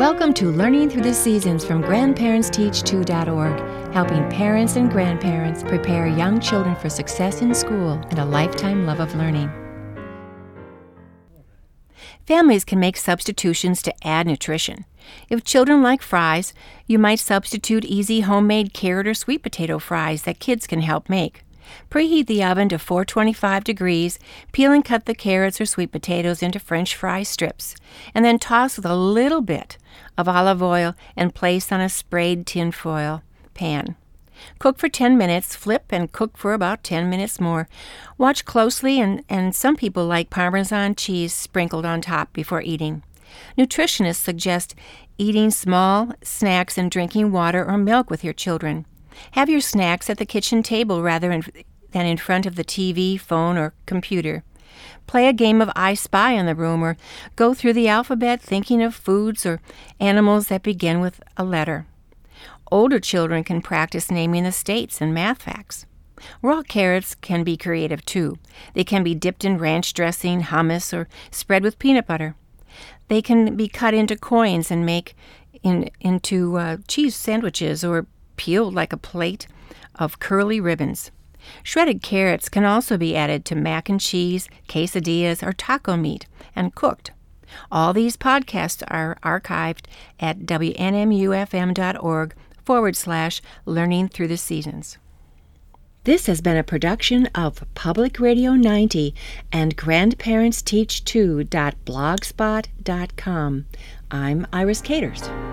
Welcome to Learning Through the Seasons from GrandparentsTeach2.org, helping parents and grandparents prepare young children for success in school and a lifetime love of learning. Families can make substitutions to add nutrition. If children like fries, you might substitute easy homemade carrot or sweet potato fries that kids can help make. Preheat the oven to 425 degrees, peel and cut the carrots or sweet potatoes into French fry strips, and then toss with a little bit of olive oil and place on a sprayed tin foil pan. Cook for 10 minutes, flip, and cook for about 10 minutes more. Watch closely, and some people like Parmesan cheese sprinkled on top before eating. Nutritionists suggest eating small snacks and drinking water or milk with your children. Have your snacks at the kitchen table rather than in front of the TV, phone, or computer. Play a game of I Spy in the room or go through the alphabet thinking of foods or animals that begin with a letter. Older children can practice naming the states and math facts. Raw carrots can be creative too. They can be dipped in ranch dressing, hummus, or spread with peanut butter. They can be cut into coins and make into cheese sandwiches or peeled like a plate of curly ribbons. Shredded carrots can also be added to mac and cheese, quesadillas, or taco meat and cooked. All these podcasts are archived at WNMUFM.org/Learning Through the Seasons. This has been a production of Public Radio 90 and GrandparentsTeach2.blogspot.com. I'm Iris Caters.